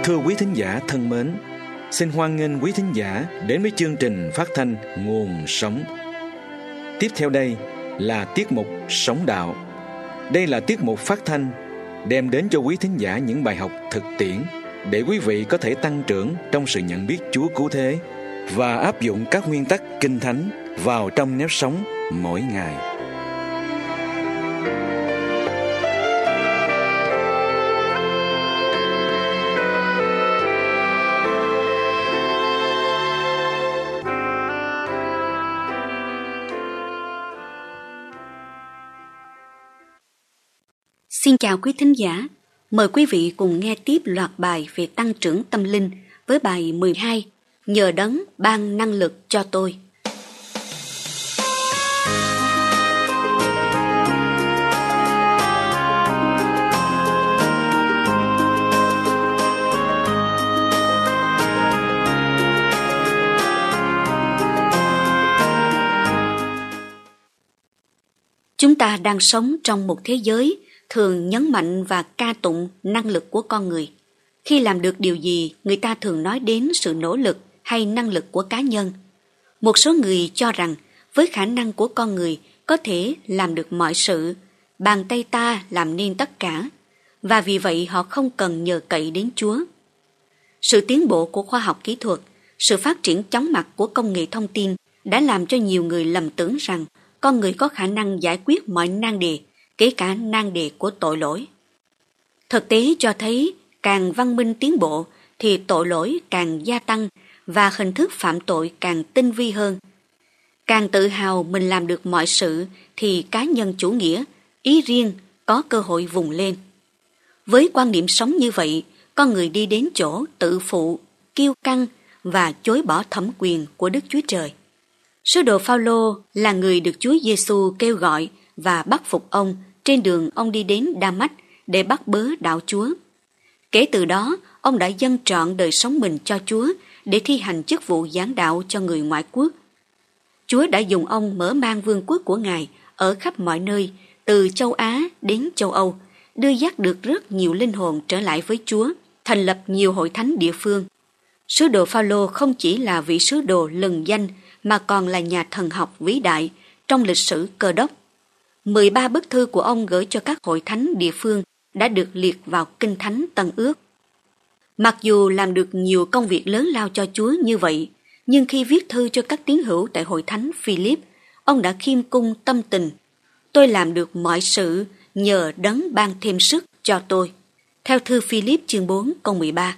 Thưa quý thính giả thân mến, xin hoan nghênh quý thính giả đến với chương trình phát thanh Nguồn Sống. Tiếp theo đây là tiết mục Sống Đạo. Đây là tiết mục phát thanh đem đến cho quý thính giả những bài học thực tiễn để quý vị có thể tăng trưởng trong sự nhận biết Chúa cứu thế và áp dụng các nguyên tắc Kinh Thánh vào trong nếp sống mỗi ngày. Xin chào quý thính giả, mời quý vị cùng nghe tiếp loạt bài về tăng trưởng tâm linh với bài 12, Nhờ Đấng ban năng lực cho tôi. Chúng ta đang sống trong một thế giới thường nhấn mạnh và ca tụng năng lực của con người. Khi làm được điều gì, người ta thường nói đến sự nỗ lực hay năng lực của cá nhân. Một số người cho rằng với khả năng của con người có thể làm được mọi sự, bàn tay ta làm nên tất cả, và vì vậy họ không cần nhờ cậy đến Chúa. Sự tiến bộ của khoa học kỹ thuật, sự phát triển chóng mặt của công nghệ thông tin đã làm cho nhiều người lầm tưởng rằng con người có khả năng giải quyết mọi nan đề, kể cả nan đề của tội lỗi. Thực tế cho thấy càng văn minh tiến bộ thì tội lỗi càng gia tăng và hình thức phạm tội càng tinh vi hơn. Càng tự hào mình làm được mọi sự thì cá nhân chủ nghĩa, ý riêng có cơ hội vùng lên. Với quan điểm sống như vậy, con người đi đến chỗ tự phụ, kiêu căng và chối bỏ thẩm quyền của Đức Chúa Trời. Sứ đồ Phao-lô là người được Chúa Giêsu kêu gọi và bắt phục ông trên đường ông đi đến Đa-mách để bắt bớ đạo Chúa. Kể từ đó, ông đã dâng trọn đời sống mình cho Chúa để thi hành chức vụ giảng đạo cho người ngoại quốc. Chúa đã dùng ông mở mang vương quốc của Ngài ở khắp mọi nơi, từ châu Á đến châu Âu, đưa dắt được rất nhiều linh hồn trở lại với Chúa, thành lập nhiều hội thánh địa phương. Sứ đồ Phao-lô không chỉ là vị sứ đồ lừng danh mà còn là nhà thần học vĩ đại trong lịch sử Cơ Đốc. 13 bức thư của ông gửi cho các hội thánh địa phương đã được liệt vào Kinh Thánh Tân Ước. Mặc dù làm được nhiều công việc lớn lao cho Chúa như vậy, nhưng khi viết thư cho các tín hữu tại hội thánh Philip, ông đã khiêm cung tâm tình: tôi làm được mọi sự nhờ Đấng ban thêm sức cho tôi. Theo thư Philip chương 4 câu 13.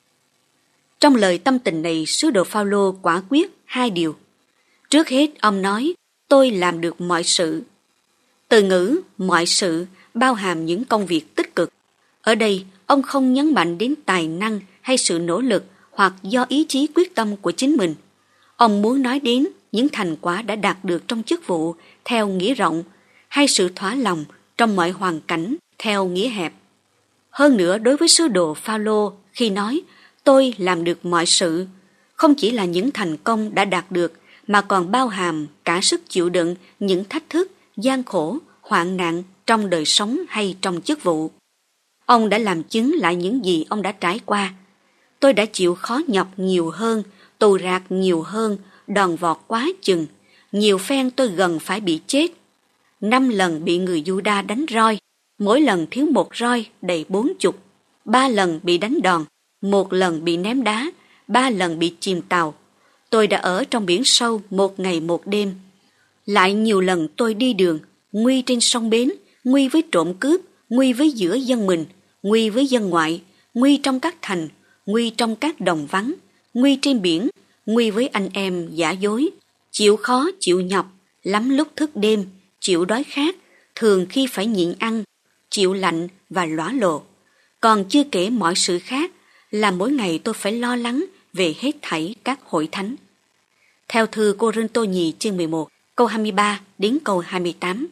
Trong lời tâm tình này, sứ đồ Phao-lô quả quyết hai điều. Trước hết, ông nói, tôi làm được mọi sự. Từ ngữ mọi sự bao hàm những công việc tích cực. Ở đây, ông không nhấn mạnh đến tài năng hay sự nỗ lực hoặc do ý chí quyết tâm của chính mình. Ông muốn nói đến những thành quả đã đạt được trong chức vụ theo nghĩa rộng hay sự thỏa lòng trong mọi hoàn cảnh theo nghĩa hẹp. Hơn nữa, đối với sứ đồ Phao-lô, khi nói tôi làm được mọi sự, không chỉ là những thành công đã đạt được mà còn bao hàm cả sức chịu đựng những thách thức, gian khổ, hoạn nạn trong đời sống hay trong chức vụ. Ông đã làm chứng lại những gì ông đã trải qua. Tôi đã chịu khó nhọc nhiều hơn, tù rạc nhiều hơn, đòn vọt quá chừng. Nhiều phen tôi gần phải bị chết. 5 lần bị người Giu-đa đánh roi, mỗi lần thiếu một roi đầy 40. 3 lần bị đánh đòn, 1 lần bị ném đá, 3 lần bị chìm tàu. Tôi đã ở trong biển sâu 1 ngày 1 đêm. Lại nhiều lần tôi đi đường, nguy trên sông bến, nguy với trộm cướp, nguy với giữa dân mình, nguy với dân ngoại, nguy trong các thành, nguy trong các đồng vắng, nguy trên biển, nguy với anh em giả dối, chịu khó chịu nhọc, lắm lúc thức đêm, chịu đói khát, thường khi phải nhịn ăn, chịu lạnh và lõa lồ. Còn chưa kể mọi sự khác, là mỗi ngày tôi phải lo lắng về hết thảy các hội thánh. Theo thư Cô-rinh-tô nhì chương 11, câu 23 đến câu 28.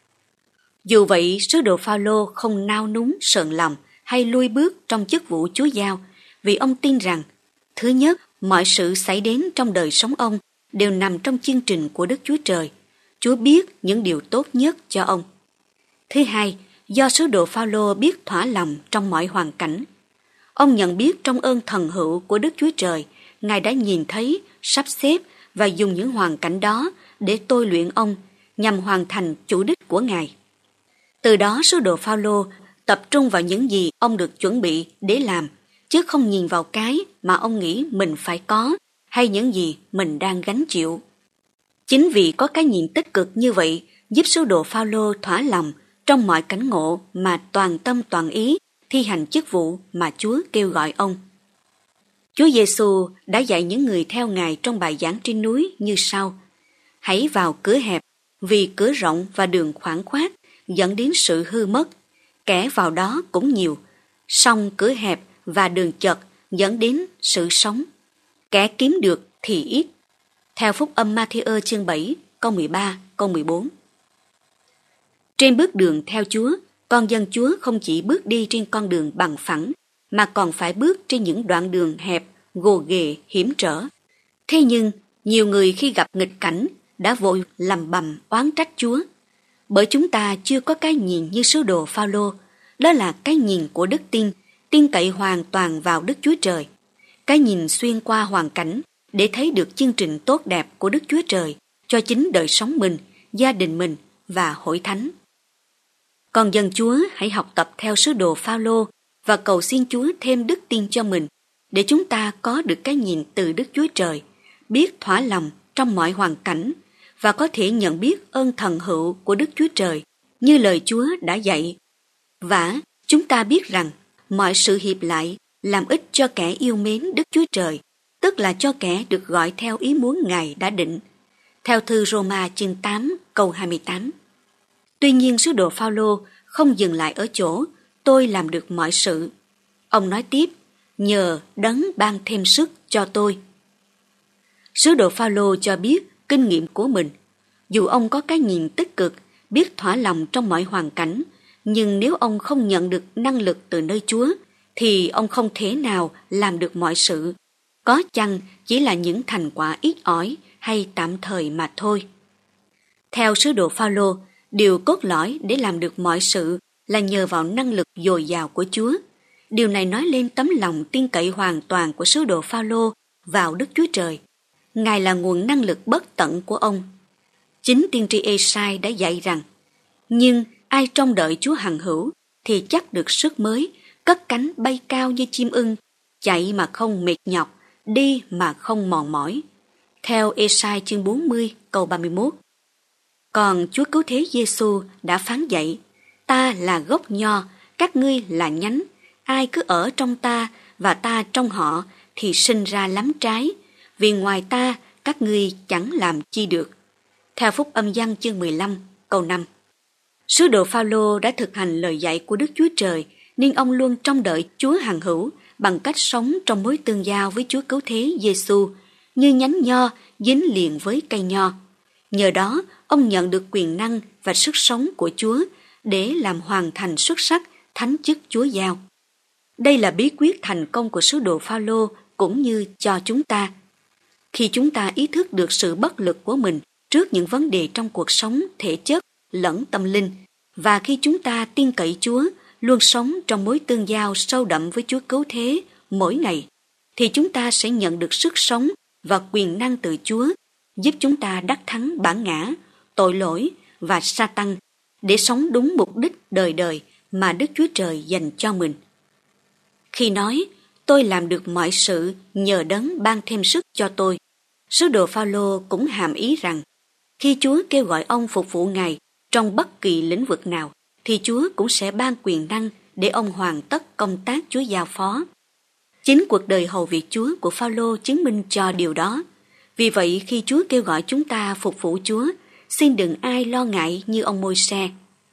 Dù vậy, sứ đồ Phao-lô không nao núng sờn lòng hay lui bước trong chức vụ Chúa giao, vì ông tin rằng, thứ nhất, mọi sự xảy đến trong đời sống ông đều nằm trong chương trình của Đức Chúa Trời. Chúa biết những điều tốt nhất cho ông. Thứ hai, do sứ đồ Phao-lô biết thỏa lòng trong mọi hoàn cảnh. Ông nhận biết trong ơn thần hữu của Đức Chúa Trời, Ngài đã nhìn thấy, sắp xếp và dùng những hoàn cảnh đó để tôi luyện ông nhằm hoàn thành chủ đích của Ngài. Từ đó sứ đồ Phao-lô tập trung vào những gì ông được chuẩn bị để làm, chứ không nhìn vào cái mà ông nghĩ mình phải có hay những gì mình đang gánh chịu. Chính vì có cái nhìn tích cực như vậy giúp sứ đồ Phao-lô thỏa lòng trong mọi cảnh ngộ mà toàn tâm toàn ý thi hành chức vụ mà Chúa kêu gọi ông. Chúa Giêsu đã dạy những người theo Ngài trong bài giảng trên núi như sau: hãy vào cửa hẹp, vì cửa rộng và đường khoảng khoát dẫn đến sự hư mất, kẻ vào đó cũng nhiều, song cửa hẹp và đường chật dẫn đến sự sống, kẻ kiếm được thì ít. Theo Phúc âm Ma-thi-ơ chương 7, câu 13, câu 14. Trên bước đường theo Chúa, con dân Chúa không chỉ bước đi trên con đường bằng phẳng, mà còn phải bước trên những đoạn đường hẹp, gồ ghề, hiểm trở. Thế nhưng, nhiều người khi gặp nghịch cảnh đã vội lầm bầm oán trách Chúa. Bởi chúng ta chưa có cái nhìn như sứ đồ Phao-lô, đó là cái nhìn của đức tin, tin cậy hoàn toàn vào Đức Chúa Trời. Cái nhìn xuyên qua hoàn cảnh để thấy được chương trình tốt đẹp của Đức Chúa Trời cho chính đời sống mình, gia đình mình và hội thánh. Con dân Chúa hãy học tập theo sứ đồ Phao-lô và cầu xin Chúa thêm đức tin cho mình, để chúng ta có được cái nhìn từ Đức Chúa Trời, biết thỏa lòng trong mọi hoàn cảnh và có thể nhận biết ơn thần hữu của Đức Chúa Trời như lời Chúa đã dạy. Và chúng ta biết rằng mọi sự hiệp lại làm ích cho kẻ yêu mến Đức Chúa Trời, tức là cho kẻ được gọi theo ý muốn Ngài đã định. Theo thư Roma chương 8 câu 28. Tuy nhiên sứ đồ Phao-lô không dừng lại ở chỗ tôi làm được mọi sự. Ông nói tiếp, nhờ Đấng ban thêm sức cho tôi. Sứ đồ Phao-lô cho biết kinh nghiệm của mình. Dù ông có cái nhìn tích cực, biết thỏa lòng trong mọi hoàn cảnh, nhưng nếu ông không nhận được năng lực từ nơi Chúa, thì ông không thể nào làm được mọi sự. Có chăng chỉ là những thành quả ít ỏi hay tạm thời mà thôi. Theo sứ đồ Phao-lô, điều cốt lõi để làm được mọi sự là nhờ vào năng lực dồi dào của Chúa. Điều này nói lên tấm lòng tin cậy hoàn toàn của sứ đồ Phao-lô vào Đức Chúa Trời. Ngài là nguồn năng lực bất tận của ông. Chính tiên tri Ê-sai đã dạy rằng, nhưng ai trông đợi Chúa hằng hữu thì chắc được sức mới, cất cánh bay cao như chim ưng, chạy mà không mệt nhọc, đi mà không mòn mỏi. Theo Ê-sai chương 40 câu 31. Còn Chúa Cứu Thế Giêsu đã phán dạy, ta là gốc nho, các ngươi là nhánh, ai cứ ở trong ta và ta trong họ thì sinh ra lắm trái, vì ngoài ta các ngươi chẳng làm chi được. Theo Phúc âm Giăng chương 15 câu 5. Sứ đồ Phao-lô đã thực hành lời dạy của Đức Chúa Trời, nên ông luôn trông đợi Chúa hằng hữu bằng cách sống trong mối tương giao với Chúa Cứu Thế Giêsu như nhánh nho dính liền với cây nho. Nhờ đó, ông nhận được quyền năng và sức sống của Chúa để làm hoàn thành xuất sắc thánh chức Chúa giao. Đây là bí quyết thành công của sứ đồ Phao-lô cũng như cho chúng ta. Khi chúng ta ý thức được sự bất lực của mình trước những vấn đề trong cuộc sống thể chất lẫn tâm linh, và khi chúng ta tin cậy Chúa, luôn sống trong mối tương giao sâu đậm với Chúa Cứu Thế mỗi ngày, thì chúng ta sẽ nhận được sức sống và quyền năng từ Chúa, giúp chúng ta đắc thắng bản ngã, tội lỗi và Sa-tăng để sống đúng mục đích đời đời mà Đức Chúa Trời dành cho mình. Khi nói, tôi làm được mọi sự nhờ Đấng ban thêm sức cho tôi, sứ đồ Phao-lô cũng hàm ý rằng, khi Chúa kêu gọi ông phục vụ Ngài trong bất kỳ lĩnh vực nào, thì Chúa cũng sẽ ban quyền năng để ông hoàn tất công tác Chúa giao phó. Chính cuộc đời hầu việc Chúa của Phao-lô chứng minh cho điều đó. Vì vậy, khi Chúa kêu gọi chúng ta phục vụ Chúa, xin đừng ai lo ngại như ông Môi-se.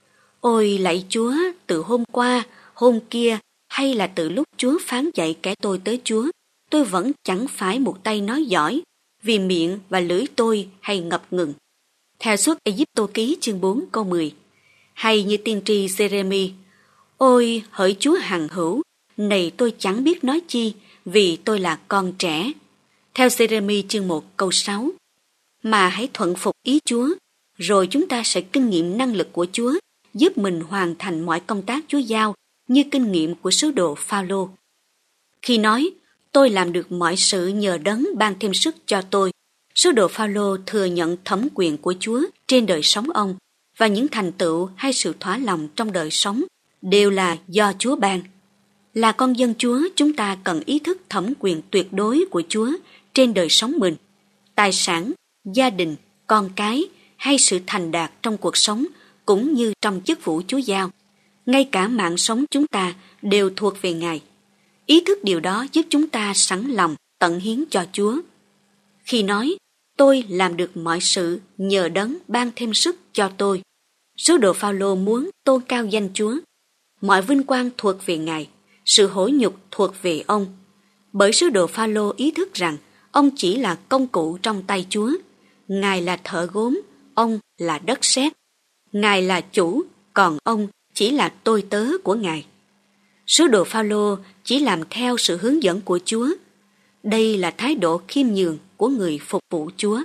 Ôi lạy Chúa, từ hôm qua, hôm kia, hay là từ lúc Chúa phán dạy kẻ tôi tới Chúa, tôi vẫn chẳng phải một tay nói giỏi, vì miệng và lưỡi tôi hay ngập ngừng. Theo Xuất Ê-díp-tô ký chương 4 câu 10. Hay như tiên tri Giê-rê-mi, ôi hỡi Chúa hằng hữu, này tôi chẳng biết nói chi, vì tôi là con trẻ. Theo Giê-rê-mi chương 1 câu 6. Mà hãy thuận phục ý Chúa, rồi chúng ta sẽ kinh nghiệm năng lực của Chúa, giúp mình hoàn thành mọi công tác Chúa giao như kinh nghiệm của sứ đồ Phao-lô. Khi nói, tôi làm được mọi sự nhờ Đấng ban thêm sức cho tôi, sứ đồ Phao-lô thừa nhận thẩm quyền của Chúa trên đời sống ông, và những thành tựu hay sự thỏa lòng trong đời sống đều là do Chúa ban. Là con dân Chúa, chúng ta cần ý thức thẩm quyền tuyệt đối của Chúa trên đời sống mình. Tài sản, gia đình, con cái hay sự thành đạt trong cuộc sống cũng như trong chức vụ Chúa giao. Ngay cả mạng sống chúng ta đều thuộc về Ngài. Ý thức điều đó giúp chúng ta sẵn lòng tận hiến cho Chúa. Khi nói, tôi làm được mọi sự nhờ Đấng ban thêm sức cho tôi, sứ đồ Phao-lô muốn tôn cao danh Chúa. Mọi vinh quang thuộc về Ngài, sự hối nhục thuộc về ông. Bởi sứ đồ Phao-lô ý thức rằng ông chỉ là công cụ trong tay Chúa. Ngài là thợ gốm, ông là đất sét. Ngài là chủ, còn ông chỉ là tôi tớ của Ngài. Sứ đồ Phao-lô chỉ làm theo sự hướng dẫn của Chúa. Đây là thái độ khiêm nhường của người phục vụ Chúa.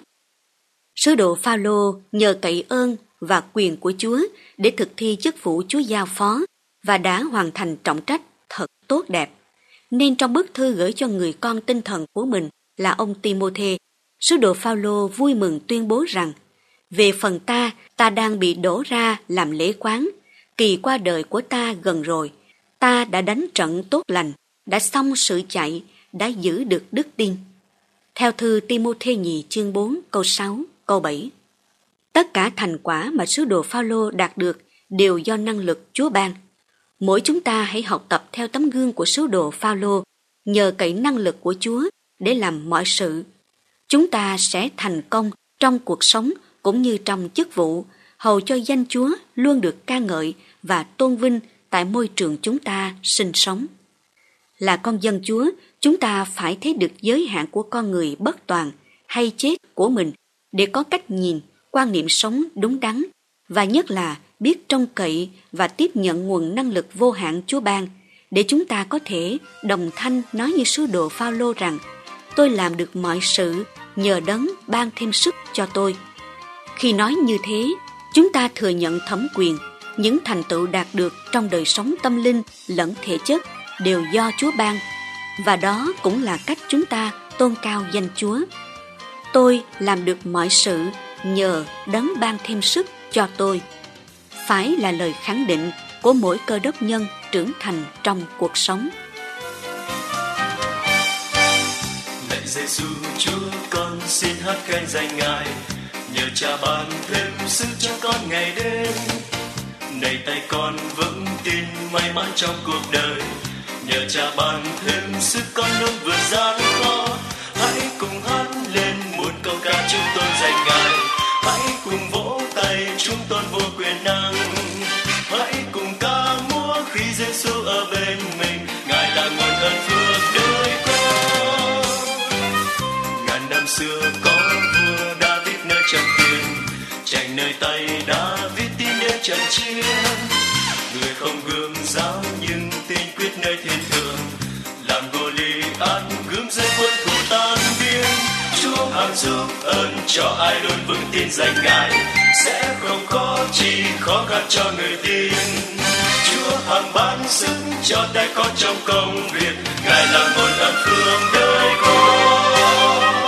Sứ đồ Phao-lô nhờ cậy ơn và quyền của Chúa để thực thi chức vụ Chúa giao phó và đã hoàn thành trọng trách thật tốt đẹp. Nên trong bức thư gửi cho người con tinh thần của mình là ông Ti-mô-thê, sứ đồ Phao-lô vui mừng tuyên bố rằng: về phần ta đang bị đổ ra làm lễ quán, kỳ qua đời của ta gần rồi. Ta đã đánh trận tốt lành, đã xong sự chạy, đã giữ được đức tin. Theo thư Ti-mô-thê nhì chương 4 câu 6, câu 7. Tất cả thành quả mà sứ đồ Phao-lô đạt được đều do năng lực Chúa ban. Mỗi chúng ta hãy học tập theo tấm gương của sứ đồ Phao-lô, nhờ cậy năng lực của Chúa để làm mọi sự. Chúng ta sẽ thành công trong cuộc sống cũng như trong chức vụ, hầu cho danh Chúa luôn được ca ngợi và tôn vinh tại môi trường chúng ta sinh sống. Là con dân Chúa, chúng ta phải thấy được giới hạn của con người bất toàn hay chết của mình để có cách nhìn, quan niệm sống đúng đắn, và nhất là biết trông cậy và tiếp nhận nguồn năng lực vô hạn Chúa ban, để chúng ta có thể đồng thanh nói như sứ đồ Phao-lô rằng: tôi làm được mọi sự nhờ Đấng ban thêm sức cho tôi. Khi nói như thế, chúng ta thừa nhận thẩm quyền, những thành tựu đạt được trong đời sống tâm linh lẫn thể chất đều do Chúa ban, và đó cũng là cách chúng ta tôn cao danh Chúa. Tôi làm được mọi sự nhờ Đấng ban thêm sức cho tôi, phải là lời khẳng định của mỗi cơ đốc nhân trưởng thành trong cuộc sống. Lạy Giêsu Chúa, con xin hát khen danh Ngài, nhờ Cha ban thêm sức cho con ngày đêm. Này tay con vững tin may mắn trong cuộc đời, nhờ Cha ban thêm sức con luôn vượt gian khó. Hãy cùng hát lên muôn câu ca chúng tôn danh Ngài, hãy cùng vỗ tay chúng tôn vô quyền năng. Hãy cùng ca múa khi Giêsu ở bên mình, Ngài là nguồn ơn phước đời con. Ngàn năm xưa có vua David nơi trận tiền, tranh nơi tay David tin đến trận chiến. Người không gương giáo nhưng tin quyết nơi thiên thượng, làm Goliath gươm dưới quân thù tan biến. Chúa hằng giúp ơn cho ai luôn vững tin danh Ngài, sẽ không có chi khó khăn cho người tin. Chúa hằng ban sức cho tay con trong công việc, Ngài là nguồn ơn phước đời con.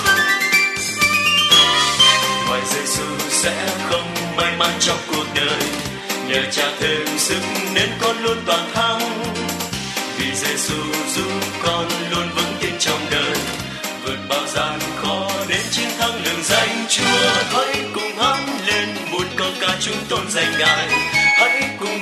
Ngoài Giêsu sẽ không may mắn trong cuộc đời, nhờ Cha thêm sức nên con luôn toàn thắng. Vì Giêsu giúp con luôn vững tin trong đời, vượt bao gian khó đến chiến thắng lừng danh Chúa. Hãy cùng hát lên một câu ca chúng tôn danh Ngài, hãy cùng